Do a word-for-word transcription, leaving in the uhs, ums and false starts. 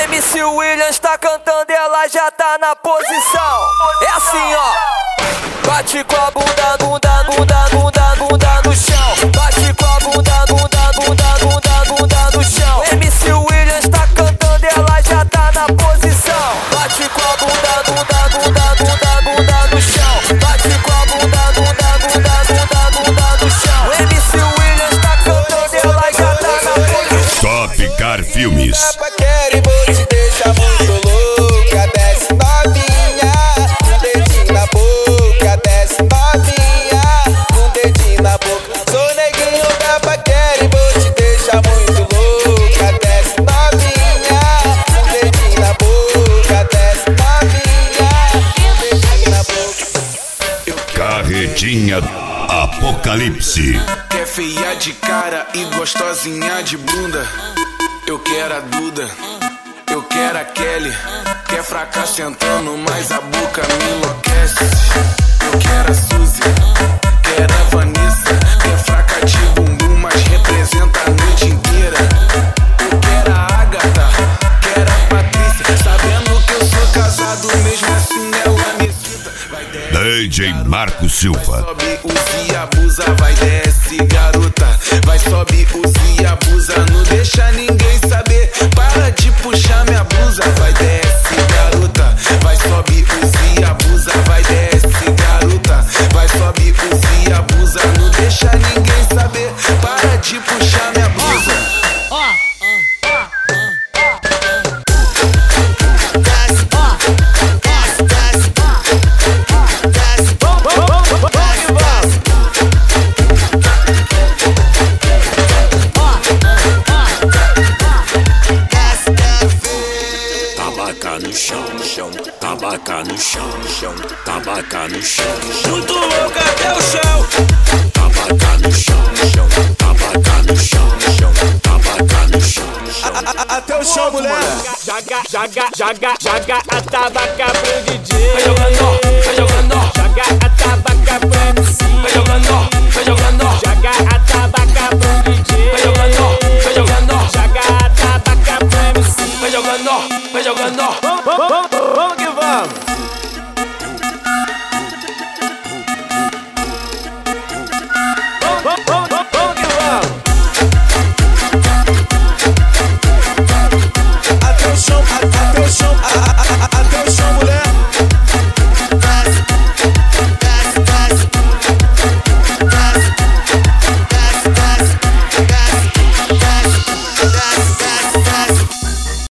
M C Williams tá cantando, ela já tá na posição. É assim, ó. Bate com a bunda, bunda, bunda, bunda, bunda no chão. Bate com a bunda, bunda, bunda, bunda, bunda no chão. M C Williams tá cantando, ela já tá na posição. Bate com a bunda, bunda, bunda, bunda, bunda no chão. Bate com a bunda, bunda, bunda, bunda, bunda no chão. M C Williams tá cantando, ela já tá na posição. Top Car Filmes. Quero e vou te deixar muito louca. Desce novinha, um dedinho na boca. Desce novinha, um dedinho na boca. Sou neguinho da paquera e vou te deixar muito louca. Desce novinha, um dedinho na boca. Desce novinha, um dedinho na boca. Carretinha Apocalipse. Quer feia de cara e gostosinha de bunda? Eu quero a Duda, eu quero a Kelly. Quer fraca sentando, mas a boca me enlouquece. Eu quero a Suzy, quero a Vanessa. Quer fraca de bumbum, mas representa a noite inteira. Eu quero a Agatha, quero a Patrícia. Sabendo que eu sou casado, mesmo assim ela me excita. D J Marco Silva. Vai sobe, use e abusa, vai desce, garota. Vai sobe, use e abusa, não deixa ninguém saber. Para de puxar minha blusa, vai desce, garota. Vai sobe, use e abusa, vai desce, garota. Vai sobe, use e abusa, não deixa ninguém saber. Para de puxar minha blusa. Tabaca no chão, chão, tabaca no chão, chão, tabaca no chão, muito louca até o chão. Tabaca no chão, chão, tabaca no chão, chão, tabaca no chão, chão. Até o chão, mulher. Joga, joga, joga, joga a tabaca pro D J. Vai jogando, vai jogando. Joga a tabaca pro M C. Vai jogando, vai jogando. Joga a tabaca pro D J. Vai jogando, vai jogando. Joga a tabaca pro M C. Vai jogando, vai jogando. Vamos, vamos, vamos que vamos.